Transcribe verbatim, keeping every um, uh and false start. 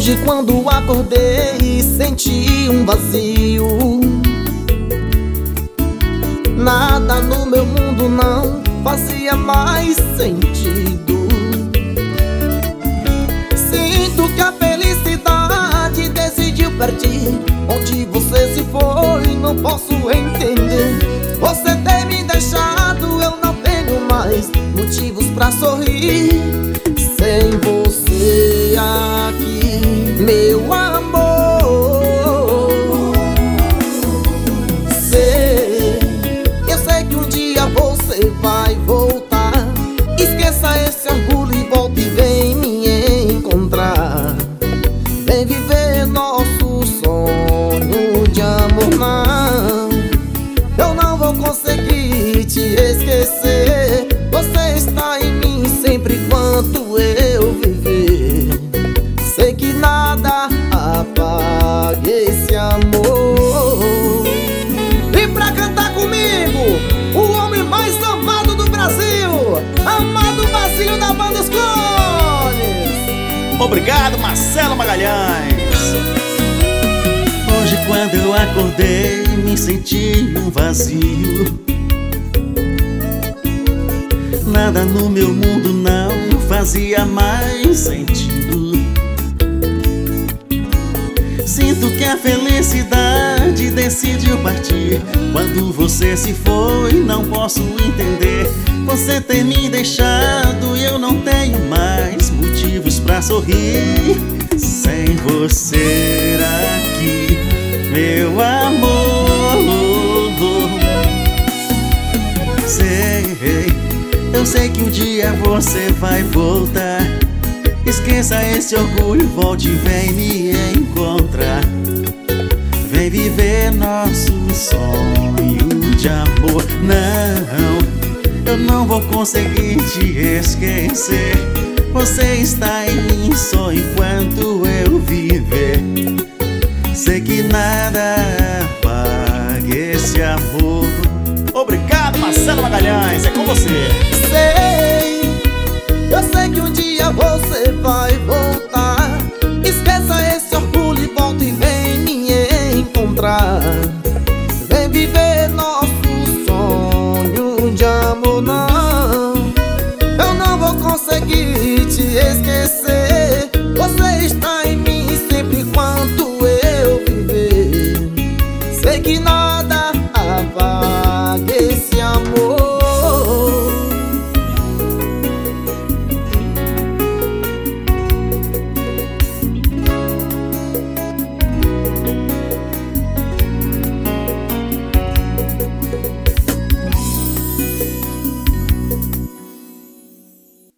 Hoje quando acordei senti um vazio. Nada no meu mundo não fazia mais sentido. Sinto que a felicidade decidiu partir. Onde você se foi não posso entender. Você ter me deixado, eu não tenho mais motivos pra sorrir. Sem você aqui, meu amor. Sei, eu sei que um dia você vai voltar. Esqueça esse orgulho e volte e vem me encontrar. Vem viver nosso sonho de amor. Não, eu não vou conseguir te esquecer. Você está em mim sempre enquanto eu viver. Sei que nada apague esse amor. E pra cantar comigo, o homem mais amado do Brasil, Amado Marcinho da Banda Os Clones. Obrigado, Marcelo Magalhães. Hoje quando eu acordei me senti um vazio. Nada no meu mundo não fazia mais sentido. Sinto que a felicidade decidiu partir. Quando você se foi não posso entender. Você ter me deixado e eu não tenho mais motivos pra sorrir. Sem você aqui, meu amor. Sei, eu sei que um dia você vai voltar. Esqueça esse orgulho, volte e vem me encontrar. Vem viver nosso sonho de amor. Não, eu não vou conseguir te esquecer. Você está em mim só enquanto eu viver. Sei que nada apague esse amor. Obrigado, Marcelo Magalhães, é com você. Sei, eu sei que um dia você vai